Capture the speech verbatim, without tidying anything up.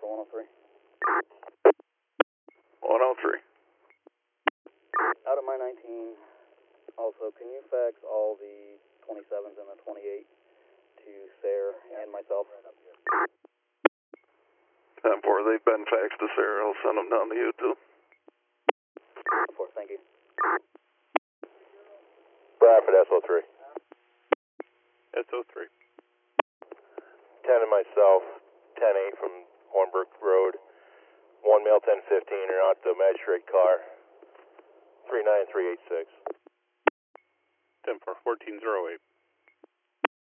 for one oh three. one oh three. Out of my nineteen, also, can you fax all the twenty-sevens and the twenty-eight to Sarah and myself? ten four, they've been faxed to Sarah. I'll send them down to you, too. four, thank you. Bradford, S O three. S O three. ten and myself, ten eight from Hornbrook Road. one male, ten fifteen, are out to the magistrate car. three nine three eight six. ten four, fourteen oh eight.